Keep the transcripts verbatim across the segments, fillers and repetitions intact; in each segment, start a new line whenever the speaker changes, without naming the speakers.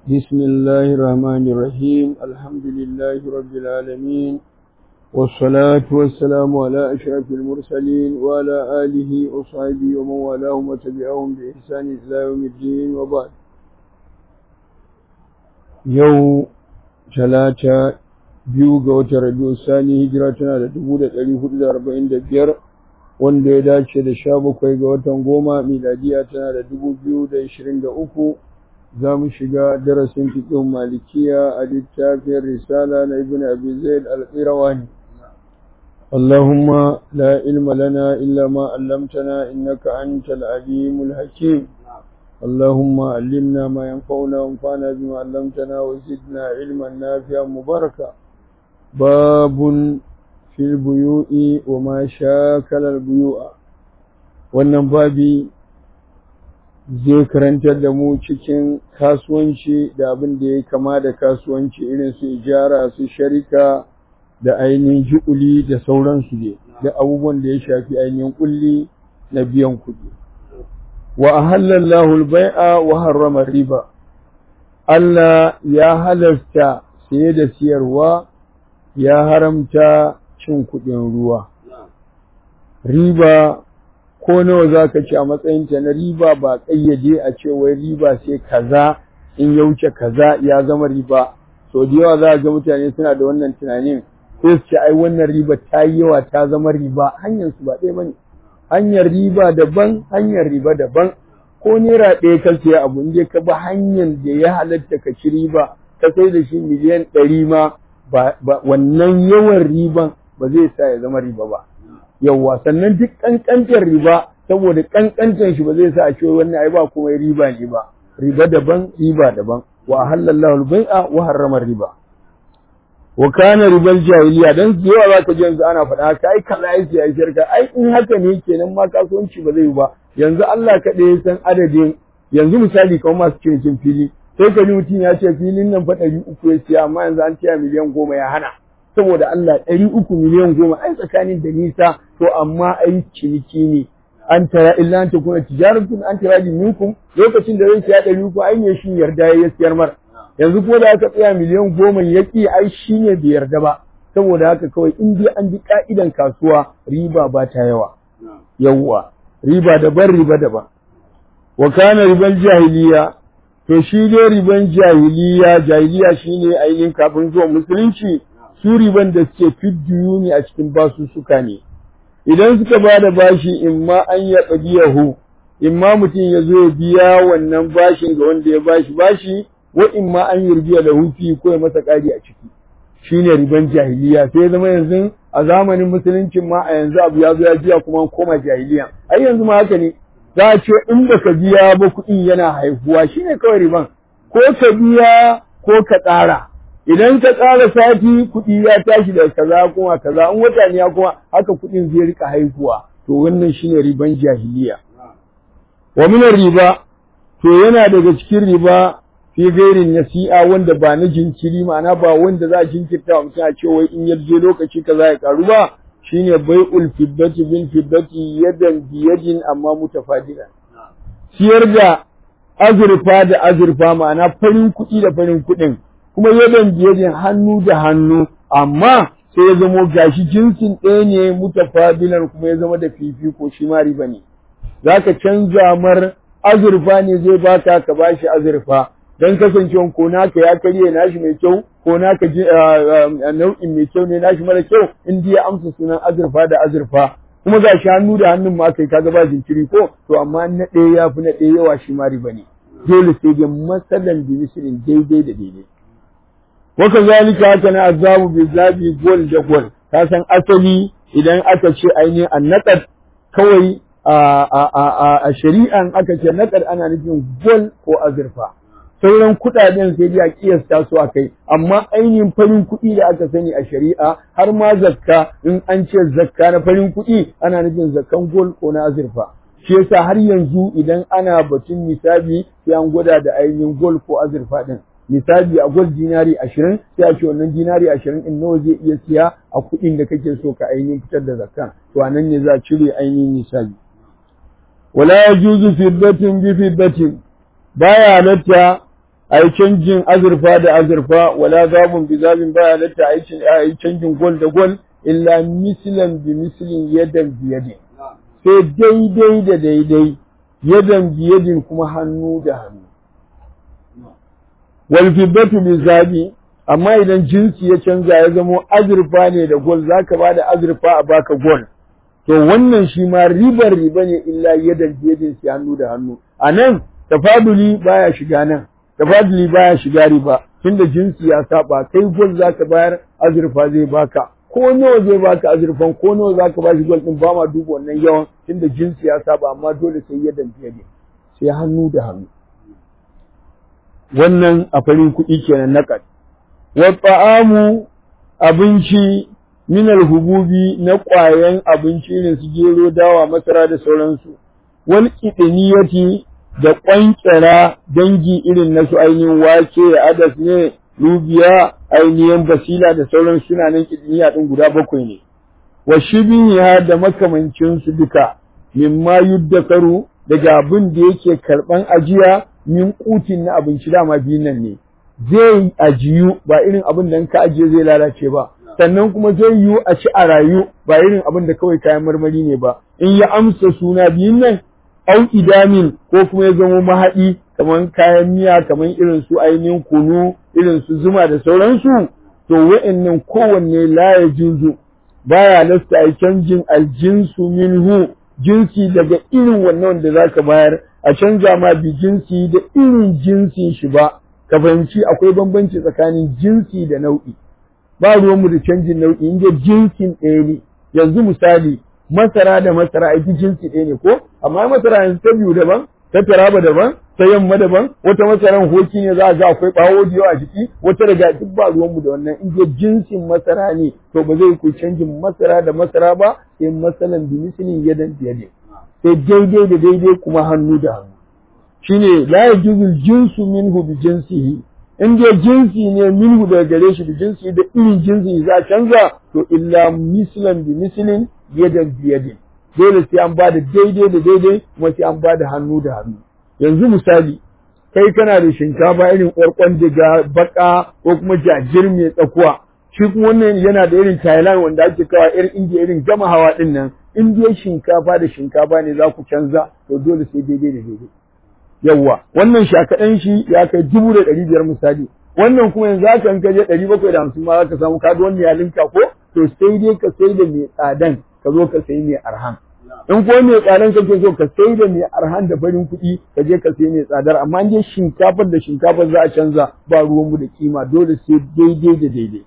بسم الله الرحمن الرحيم الحمد لله رب العالمين والصلاة والسلام على أشرف المرسلين وعلى آله وصحبه ومن والاهم وتبعهم بإحسان إلى يوم الدين وبعد يوم ثلاثة biyu ga watan Rabiu Sani hijira tana da dubu da ɗari hudu da arba'in da biyar wanda ya dace da sha bakwai ga watan goma miladiya tana da dubu biyu da ishirin da uku za mu shiga darasin fiqh malikiya a littafin risala na ibn abi zaid al-qirawani Allahumma la ilma lana illa ma 'allamtana innaka antal alimul hakim اللهم علمنا ما ينفعنا وانفعنا بما علمتنا وزدنا علما نافعا مباركا باب في البيوء وما شاكل البيوء wannan babi zai karantar da mu cikin kasuwanci da abin da ya kama da kasuwanci irin su ijara su sharika da ainihin ju'uli da sauransu ne da abubuwan da ya shafi ainihin kulli na biyan kuɗi wa ahallallahu al-bai'a wa harrama riba Allah ya halasta saye da siyarwa ya haramta cin kuɗin ruwa riba ko nawa zaka ci a matsayin ta na riba ba kayyade a ce wai riba sai kaza in ya wuce kaza ya zama riba so da yawa za ga mutane suna da wannan tunanin sai su ce ai wannan riba ta yi yawa ta zama riba hanyar su ba ɗaya bane hanyar riba daban hanyar riba daban ko naira ɗaya ka siya abu inda ka bi hanyar da ya halatta ka ci riba ka sai da shi miliyan ɗari ma ba wannan yawan riban ba zai sa ya zama riba ba yawwa sannan duk ƙanƙantar riba saboda ƙanƙantar shi ba zai sa a ce wannan ai ba kuma riba ne ba riba daban riba daban wa halallahu al-bai'a wa harrama riba wa kana ribal jahiliya dan yawa zaka ji yanzu ana faɗa haka ai kaza ai sai shirka ai in haka ne kenan ma kasuwanci ba zai yi ba yanzu Allah kaɗai ya san adadin yanzu misali kamar masu cinikin fili sai ka ji mutum ya ce filin nan fa ɗari uku ya siya amma yanzu an tiya miliyan goma ya hana saboda Allah ɗari uku miliyan goma ai tsakanin da nisa to amma ai ciniki ne an tara illa an takuna tijaratun an tara minkum lokacin da zai siya ɗari uku ai ne shi yarda ya siyar mar yanzu ko da aka tsaya miliyan goma ya ƙi ai shi ne bai yarda ba saboda haka kawai in dai an bi ka'idan kasuwa riba ba ta yawa yawwa riba daban riba daban wa kana ribal jahiliya to shi dai riban jahiliya jahiliya shine ainihin kafin zuwa musulunci su riban da suke fiddiyu ne a cikin basu suka ne idan suka bada bashi imma an ya qadiyahu imma mutum ya zo ya biya wannan bashin ga wanda ya bashi bashi wa imma an yurbiya da hufi ko ya masa kari a ciki shine riban jahiliya sai zama yanzu a zamanin musuluncin ma a yanzu abu ya zo ya jiya kuma koma jahiliya ai yanzu ma haka ne za a ce in baka biya ba kuɗi yana haihuwa shine kawai riban ko ka biya ko ka tsara idan ka tsara sati kuɗi ya tashi da kaza kuma kaza in wata ne kuma haka kuɗin zai rika haihuwa to wannan shine riban jahiliya wa min riba to yana daga cikin riba fi gairin nasi'a wanda ba na jinkiri ma'ana ba wanda za a jinkirta wa mutum a ce wai in yaje lokaci kaza ya karu ba shine bai'ul fiddati bil fiddati yadan bi yadin amma mutafadila siyar da azurfa da azurfa ma'ana farin kuɗi da farin kuɗin kuma yadan bi yadin hannu da hannu amma sai ya zamo gashi jinsin ɗaya ne mutafadilan kuma ya zama da fifiko shi ma riba ne zaka canza mar azurfa ne zai baka ka bashi azurfa dan kasancewan ko naka ya karye nashi mai kyau ko naka nau'in mai kyau ne nashi mara kyau in ya amsa sunan azurfa da azurfa kuma ga shi hannu da hannun ma kai kaga ba jinkiri ko to amma na ɗaya ya fi na ɗaya yawa shi ma riba ne dole sai dai masalan bi misalin daidai da daidai wa kazalika haka na azabu bi zabi gol da gol ka san asali idan aka ce ainihin annaqad kawai a a shari'an aka ce naqad ana nufin gol ko azurfa sauran kuɗaɗen sai dai a kiyasta su akai amma ainihin farin kuɗi da aka sani a shari'a har ma zakka in an ce zakka na farin kuɗi ana nufin zakkan gol ko na azurfa shi yasa har yanzu idan ana batun misali sai an gwada da ainihin gol ko azurfa din misali a gol dinari ashirin sai a ce wannan dinari ashirin in nawa zai iya siya a kuɗin da kake so ka ainihin fitar da zakka to anan ne za a cire ainihin misali wala yajuzu fiddatin bi fiddatin baya halatta ai canjin azurfa da azurfa wala zabun bi zabin ba halatta ai canjin gol da gol illa mislan bi mislin yadan bi yadin sai daidai da daidai yadan bi yadin kuma hannu da hannu wal fiddatu bi zabi amma idan jinsi ya canza ya zamo azurfa ne da gol zaka bada azurfa a baka gol to wannan shi ma ribar riba ne illa yadan bi yadin sai hannu da hannu anan tafaduli baya shiga nan tafaduli baya shiga riba tunda jinsi ya saba kai gol zaka bayar azurfa zai baka ko nawa zai baka azurfan ko nawa zaka bashi gol din ba ma duba wannan yawan tunda jinsi ya saba amma dole sai yadan bi yadin sai hannu da hannu wannan a farin kuɗi kenan naqad wa ta'amu abinci min al-hububi na ƙwayan abinci irin su gero dawa masara da sauransu wal qidniyati da ƙwanƙira dangi irin na su ainihin wake adas ne lubiya ainihin basila da sauran suna nan qidniya din guda bakwai ne wa shibiha da makamancin su duka mimma yuddakaru daga abin da yake karban ajiya min kutin na abinci dama biyun nan ne zai ajiyu ba irin abin da ka ajiye zai lalace ba sannan kuma zai yiwu a ci a rayu ba irin abin da kawai kayan marmari ne ba in ya amsa suna biyun nan au idamin ko kuma ya zama mahaɗi kamar kayan miya kamar irin su ainihin kunu irin su zuma da sauransu to wa'annan kowanne la ya juzu baya lasta a canjin aljinsu minhu jinsi daga irin wannan da zaka bayar a canza ma bi jinsi da irin jinsin shi ba ka fahimci akwai bambanci tsakanin jinsi da nau'i ba ruwanmu da canjin nau'i inda jinsin ɗaya ne yanzu misali masara da masara aiki jinsi ɗaya ne ko amma masara yanzu ta biyu daban ta taraba daban ta yamma daban wata masaran hoki ne za a ga akwai ɓawo da yawa a jiki wata daga duk ba ruwanmu da wannan inda jinsin masara ne to ba zai ku canjin masara da masara ba sai masalan bi mislin yadan biyade sai daidai da daidai kuma hannu da hannu shine la yajuzul jinsu minhu bi jinsihi in dai jinsi ne minhu daga gare shi da jinsi da irin jinsi za a canza to illa mislan bi mislin yadan bi yadin dole sai an bada daidai da daidai kuma sai an bada hannu da hannu yanzu misali kai kana da shinkafa irin ƙwarƙwan daga baka ko kuma jajir mai tsakuwa shi kuma wannan yana da irin Thailand wanda ake kawa irin India irin gama hawa din nan in dai shinkafa da shinkafa ne za ku canza to dole sai daidai da daidai yawwa wannan shakaɗan shi ya kai dubu da ɗari biyar misali wannan kuma yanzu haka in ka je ɗari bakwai da hamsin ma za ka samu kaga wannan ya linka ko to sai dai ka sai da mai tsadan ka zo ka sai mai arhan in ko mai tsadan kake so ka sai da mai arhan da farin kuɗi ka je ka sai mai tsadar amma in dai shinkafar da shinkafar za a canza ba ruwanmu da kima dole sai daidai da daidai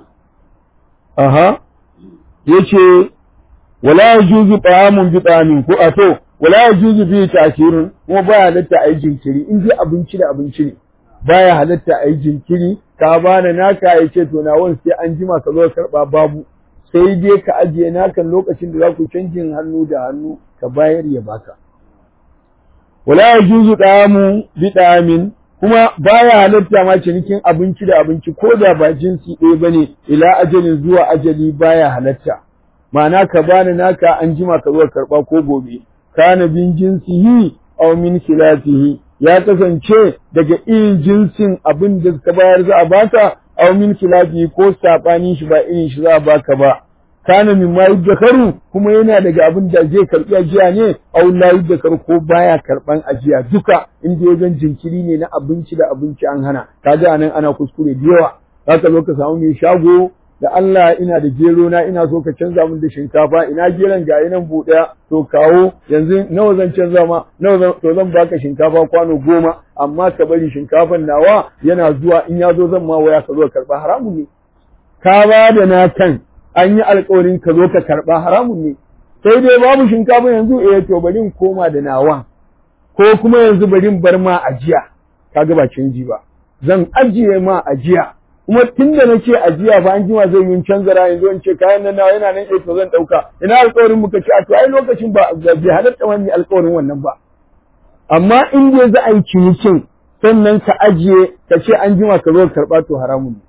aha yace wala yajuzu ta'amun bi ta'amin ko a to wala yajuzu fi ta'khirun kuma baya halatta ai jinkiri in dai abinci da abinci ne baya halatta ai jinkiri ka bana naka yace to nawon sai an jima ka zo karba babu sai dai ka ajiye naka lokacin da za ku canjin hannu da hannu ka bayar ya baka wala yajuzu ta'amu bi ta'amin kuma baya halatta ma cinikin abinci da abinci ko da ba jinsi ɗaya bane ila ajalin zuwa ajali baya halatta ma'ana ka bani naka an jima ka zo karba ko gobe kana bin jinsihi aw min khilafihi ya kasance daga irin jinsin abin da ka bayar za a baka aw min khilafihi ko sabani shi ba irin shi za a baka ba kana min ma yudakaru kuma yana daga abin da zai karbi ajiya ne aw la yudakaru ko baya karban ajiya duka inda wajen jinkiri ne na abinci da abinci an hana kaga anan ana kuskure da yawa zaka zo ka samu mai shago da Allah ina da gero na ina so ka canza min da shinkafa ina geron ga nan buɗe to kawo yanzu nawa zan canza ma nawa zan to zan baka shinkafa kwano goma amma ka bari shinkafan nawa yana zuwa in ya zo zan ma waya ka zo karba haramun ne ka ba da na kan an yi alƙawarin ka zo ka karba haramun ne sai dai babu shinkafa yanzu eh to bari in koma da nawa ko kuma yanzu bari in bar ma ajiya kaga ba canji ba zan ajiye ma ajiya kuma tunda nace ajiya ba an jima zai yi canza ra'ayin zo in ce kayan nan nawa yana nan to zan dauka ina alƙawarin muka ce a to ai lokacin ba bai halatta wani alƙawarin wannan ba amma in dai za a yi cinikin sannan ka ajiye ka ce an jima ka zo karba to haramun ne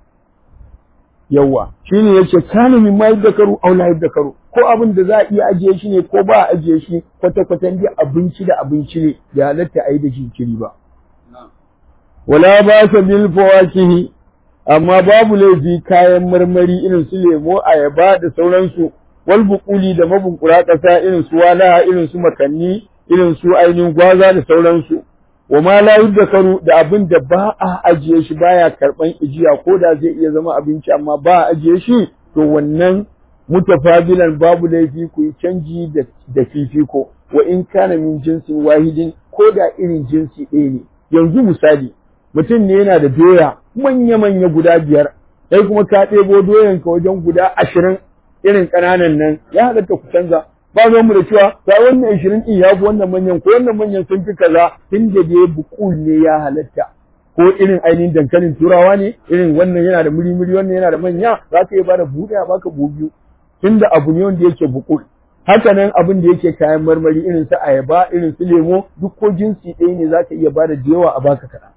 yawa shine yace kana min mai da karu aw la da karu ko abin da za a iya ajiye shi ne ko ba a ajiye shi kwata kwatan dai abinci da abinci ne ya halatta ai da jinkiri ba wala ba sa bil fawakihi amma babu laifi kayan marmari irin su lemo ayaba da sauransu wal buquli da mabunkura kasa irin su walaha irin su makanni irin su ainihin gwaza da sauransu wa ma la yudkaru da abin da ba a ajiye shi baya karban ijiya ko da zai iya zama abinci amma ba a ajiye shi to wannan mutafadilan babu laifi ku yi canji da, da fifiko wa in kana min jinsin wahidin ko da irin jinsi ɗaya ne yanzu misali mutum ne yana da doya manya-manya guda biyar sai kuma ka ɗebo doyan ka wajen guda ashirin irin ƙananan nan ya halatta ku canza ba zo mu da cewa ga wannan ashirin ɗin ya fi wannan manyan ko wannan manyan sun fi kaza tun da dai bukul ne ya halatta ko irin ainihin dankalin turawa ne irin wannan yana da muri-muri wannan yana da manya za ka iya ba da buɗe a baka buhu biyu tun da abu ne wanda yake bukul haka nan abin da yake kayan marmari irin su ayaba irin su lemo duk ko jinsi ɗaya ne za ka iya ba da yawa a baka kaɗan.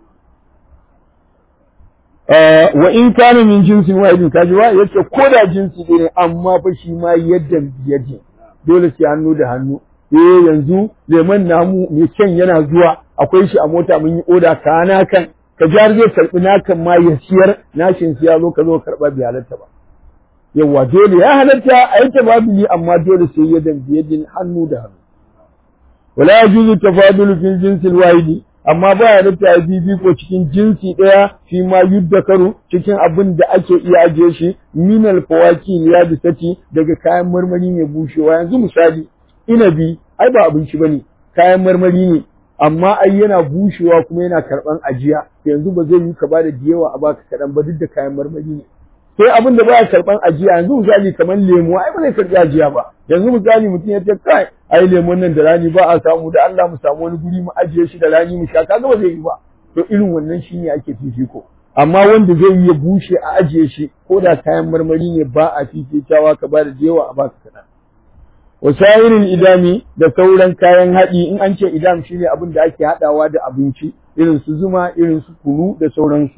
wa in kana min jinsin wahidin kaji wa yace ko da jinsi ɗaya ne amma fa shi ma yadda biyadi dole sai hannu da hannu eh yanzu lemon namu mai kyan yana zuwa akwai shi a mota mun yi oda kana kan ka jar zai karbi nakan ma ya siyar nashin siya zo ka zo karba bi halatta ba yawa dole ya halatta a yi tababili amma dole sai yadda biyadin hannu da hannu wala yajuzu tafadulu fil jinsil wahidi amma ba ya rufe a fifiko cikin jinsi ɗaya fi ma yuddakaru cikin abin da ake iya ajiye shi minal fawaki ya bisati daga kayan marmari mai bushewa yanzu misali inabi ai ba abinci bane kayan marmari ne amma ai yana bushewa kuma yana karban ajiya yanzu ba zai yi ka bada diyawa a baka kadan ba duk da kayan marmari ne sai abin da baya karban ajiya yanzu misali kamar lemo ai ba zai karbi ajiya ba yanzu misali mutum ya ce kai ai lemon nan da rani ba a samu da Allah mu samu wani guri mu ajiye shi da rani mu sha kaga ba zai yi ba to irin wannan shine ake fifiko amma wanda zai yi ya bushe a ajiye shi ko da kayan marmari ne ba a fifitawa ka ba da jewa a baka kaɗan wasairin idami da sauran kayan haɗi in an ce idam shine abin da ake haɗawa da abinci irin su zuma irin su kunu da sauransu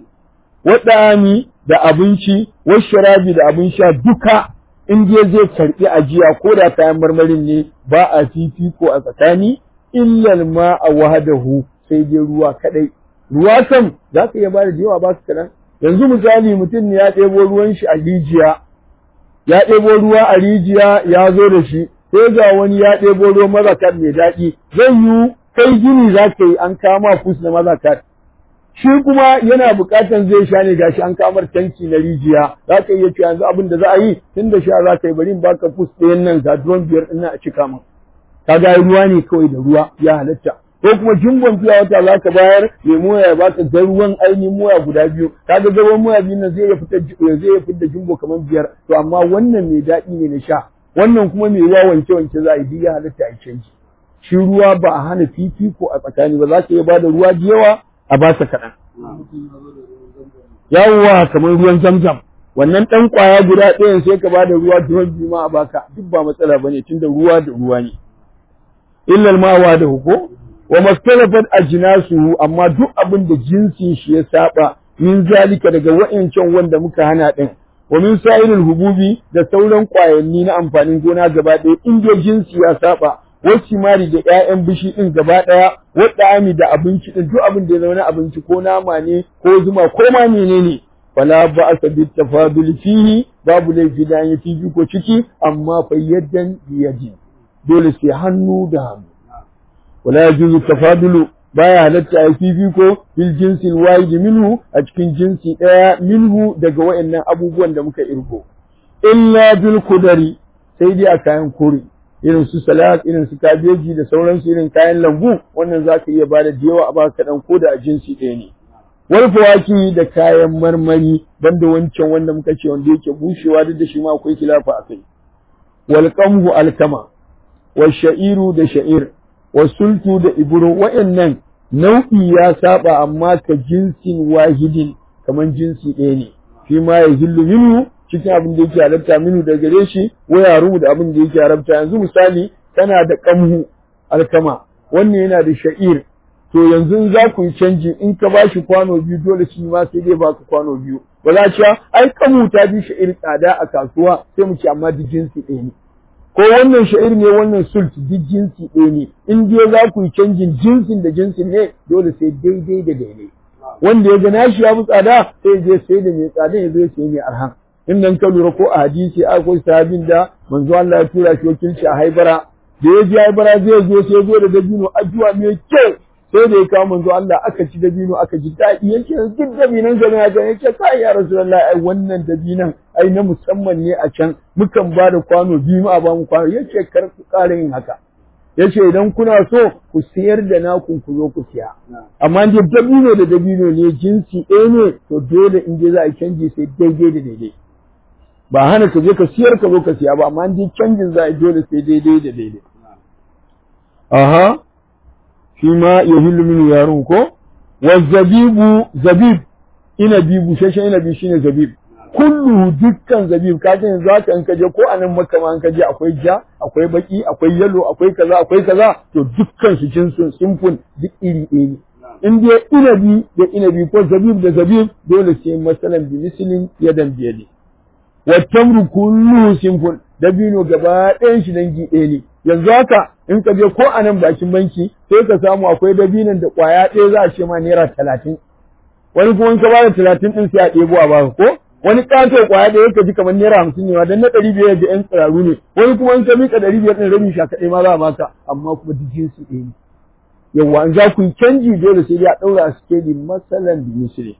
waɗami da abinci washarabi da abin sha duka in dai zai karɓi ajiya ko da kayan marmarin ne ba a fifiko a tsakani illal ma a wahadahu sai dai ruwa kadai ruwa kam za ka iya bada da yawa ba su kaɗan yanzu misali mutum ne ya ɗebo ruwan shi a rijiya ya ɗebo ruwa a rijiya ya zo da shi sai ga wani ya ɗebo ruwan mazakar mai daɗi zai yi kai gini za ka yi an kama fus na mazakar shi kuma yana buƙatan zai sha ne gashi an kamar tanki na rijiya za ka iya cewa yanzu abin da za a yi tun da sha za ka yi bari in baka fus ɗayan nan ga duron biyar ɗin a cika min ka ga ruwa ne kawai da ruwa ya halatta ko kuma jingon fiya wata za ka bayar lemo ya baka ga ruwan ainihin moya guda biyu ka ga gaban moya biyu nan zai iya fitar zai iya fitar jingo kamar biyar to amma wannan mai daɗi ne na sha wannan kuma mai ruwa wanke wanke za a yi ya halatta a canji shi ruwa ba a hana fifiko a tsakani ba za ka iya bada ruwa da yawa a ba ta kaɗan. Yawwa kamar ruwan zamzam wannan ɗan ƙwaya guda ɗayan sai ka bada ruwa duwan biyu ma a baka duk ba matsala bane tunda ruwa da ruwa ne. Illal mawa da huko wa mastalafat ajnasuhu amma duk abin da jinsin shi ya saba min zalika daga wa'ancan wanda muka hana din wa min sa'iril hububi da sauran ƙwayanni na amfanin gona gaba ɗaya in dai jinsi ya saba wacce mari da ƴaƴan bishi din gaba ɗaya wadda ami da abinci din duk abin da ya zama abinci ko nama ne ko zuma ko ma menene fala ba'sa bit tafadul fihi babu laifi da yi fifi ko ciki amma fa yaddan biyadi dole sai hannu da hannu wala yajuzu tafadulu baya halatta a fifi ko fil jinsil wahid minhu a cikin jinsi ɗaya minhu daga wayannan abubuwan da muka irgo illa bil qudari sai dai a kayan kore irin su salat irin su kabeji da sauransu irin kayan lambu wannan zaka iya bada da yawa a baka kadan ko da a jinsi ɗaya ne wal fawaki da kayan marmari banda wancan wanda muka ce wanda yake bushewa duk da shi ma akwai khilafa akai wal qamhu alkama wal sha'iru da sha'ir wal sultu da ibro wa'annan nau'i ya saba amma ka jinsin wahidin kaman jinsi ɗaya ne shi ma ya hillu minhu cikin abin da yake halarta minu da gare shi waya rumu da abin da yake haramta yanzu misali kana da kamhu alkama wannan yana da sha'ir to yanzu za ku yi canji in ka ba shi kwano biyu dole shi ma sai dai baka kwano biyu ba za ci ai kamhu ta bi sha'ir tsada a kasuwa sai mu ci amma duk jinsi ɗaya ne ko wannan sha'ir ne wannan sult duk jinsi ɗaya ne in dai za ku yi canjin jinsin da jinsin ne dole sai daidai da daidai wanda ya ga nashi ya fi tsada sai je sai da mai tsada ya zo ya sai mai arhan in nan ka lura ko a hadisi akwai sahabin da manzo Allah ya tura shi wakilci a Haibara da ya je Haibara zai zo sai zo da dabino ajuwa mai kyau sai da ya kawo manzo Allah aka ci dabino aka ji daɗi yake duk dabinan sa ne ya yake kai ya Rasulullahi ai wannan dabinan ai na musamman ne a can mukan ba da kwano biyu mu a ba mu kwano yace kar ku ƙara yin haka yace idan kuna so ku siyar da naku ku zo ku siya amma dai dabino da dabino ne jinsi ɗaya ne to dole in je za a canji sai daidai da daidai ba hana ka je ka siyar ka zo ka siya ba amma dai canjin za a dole sai daidai da daidai aha shi ma yahillu min yarun ko wa zabibu zabib inabi bushashen inabi shine zabib kullu dukkan zabib ka ce za ka in ka je ko anan makka ma in ka je akwai ja akwai baki akwai yalo akwai kaza akwai kaza to dukkan su jinsun simfun duk iri ɗaya ne in dai inabi da inabi ko zabib da zabib dole sai masalan bi mislin yadan biyadi wa tamru kullu simfun dabino gaba ɗayan shi dangi ɗaya ne yanzu haka in ka je ko anan bakin banki sai ka samu akwai dabinan da ƙwaya ɗaya za a ce ma naira talatin wani kuma in ka ba da talatin ɗin sai a ɗebo a baka ko wani ƙato ƙwaya da yake ji kamar naira hamsin ne ma dan na ɗari biyar da ƴan tsiraru ne wani kuma in ka miƙa ɗari biyar ɗin rabin sha kaɗai ma za a baka amma kuma duk jinsi ɗaya ne yawwa in za ku yi canji dole sai dai a ɗaura a sikeli masalan bi misri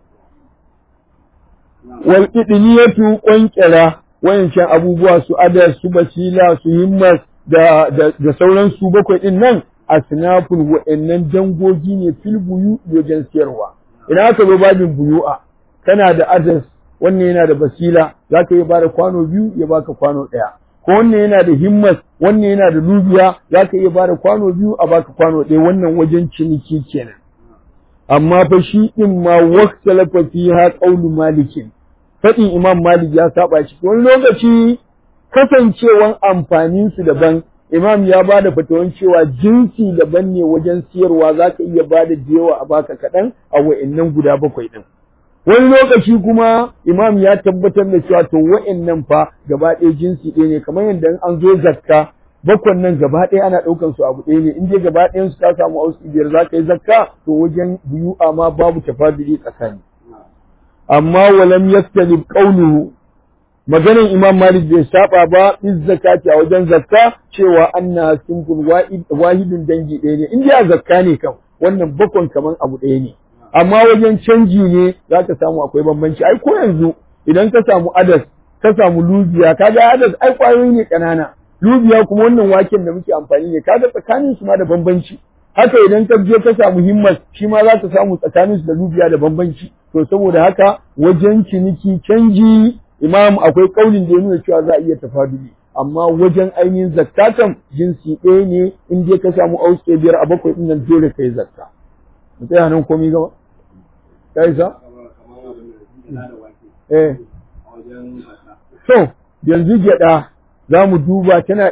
wal idniyatu ƙwanƙira wayancan abubuwa su adar su basila su himmas da da, da sauran su bakwai ɗin nan asnafun wa'annan dangogi ne fil buyu wajen siyarwa idan aka zo babin buyu'a kana da adas wannan yana da basila za ka iya bada kwano biyu ya baka kwano ɗaya ko wannan yana da himmas wannan yana da lubiya za ka iya bada kwano biyu a baka kwano ɗaya wannan wajen ciniki kenan amma fa shi ɗin ma waqtalafa fiha qawlu malikin faɗin imam malik ya saba shi wani lokaci kasancewan amfanin su daban imam ya bada fatawan cewa jinsi daban ne wajen siyarwa za ka iya bada da yawa a baka kaɗan a wa'annan guda bakwai ɗin wani lokaci kuma imam ya tabbatar da cewa to wa'annan fa gaba ɗaya jinsi ɗaya ne kamar yadda an zo zakka bakwan nan gaba ɗaya ana ɗaukan su abu ɗaya ne in dai gaba ɗayan su ka samu auski biyar za ka yi zakka to wajen buyu'a ma babu tafadili tsakani amma walam yastalib qawluhu maganar imam malik bai saba ba iz zakati a wajen zakka cewa anna simful wahidun dangi ɗaya ne in dai zakka ne kam wannan bakwan kaman abu ɗaya ne amma wajen canji ne za ka samu akwai bambanci ai ko yanzu idan ka samu adas ka samu lubiya kaga adas ai kwayoyi ne kanana lubiya kuma wannan waken da muke amfani ne kaga tsakanin su ma da bambanci haka idan ka je ka samu himmas shi ma za ka samu tsakanin su da lubiya da bambanci to saboda haka wajen ciniki canji imam akwai kaulin da ya nuna cewa za a iya tafaduli amma wajen ainihin zakatan jinsi ɗaya ne in dai ka samu auske biyar a bakwai ɗin nan dole kai zakka mu tsaya nan komai gaba kai sa eh so yanzu gyaɗa za mu duba tana